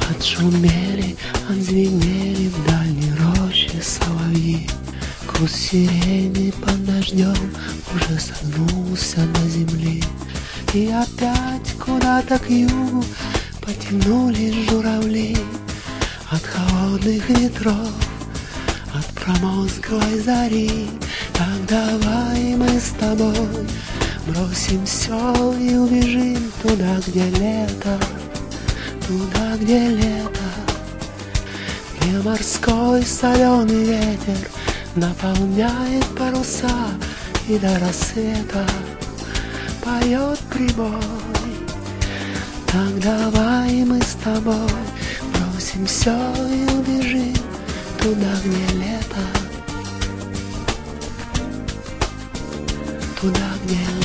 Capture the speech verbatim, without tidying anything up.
Отшумели, отзвенели в дальней роще соловьи. Куст сирени под дождем уже согнулся до земли. И опять куда-то к югу потянулись журавли. От холодных ветров, от промозглой зари. Так давай мы с тобой бросим все и убежим туда, где лето, туда, где лето, где морской соленый ветер наполняет паруса, и до рассвета поет прибой. Так давай мы с тобой бросим все и убежим туда, где лето, туда, где лето.